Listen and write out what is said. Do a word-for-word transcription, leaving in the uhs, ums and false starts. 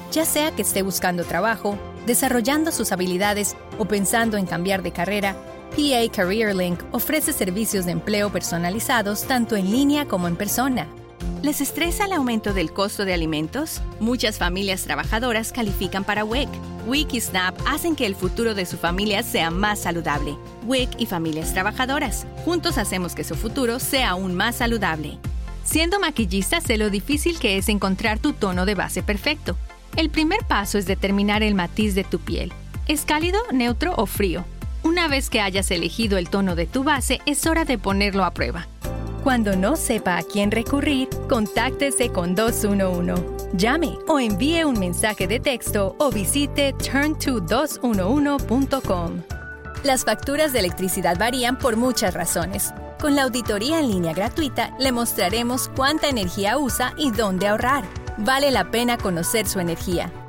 Ya sea que esté buscando trabajo, desarrollando sus habilidades o pensando en cambiar de carrera, P A CareerLink ofrece servicios de empleo personalizados tanto en línea como en persona. ¿Les estresa el aumento del costo de alimentos? Muchas familias trabajadoras califican para W I C. W I C y SNAP hacen que el futuro de su familia sea más saludable. W I C y familias trabajadoras. Juntos hacemos que su futuro sea aún más saludable. Siendo maquillista, sé lo difícil que es encontrar tu tono de base perfecto. El primer paso es determinar el matiz de tu piel. ¿Es cálido, neutro o frío? Una vez que hayas elegido el tono de tu base, es hora de ponerlo a prueba. Cuando no sepa a quién recurrir, contáctese con dos uno uno. Llame o envíe un mensaje de texto o visite turn to dos uno uno punto com. Las facturas de electricidad varían por muchas razones. Con la auditoría en línea gratuita, le mostraremos cuánta energía usa y dónde ahorrar. Vale la pena conocer su energía.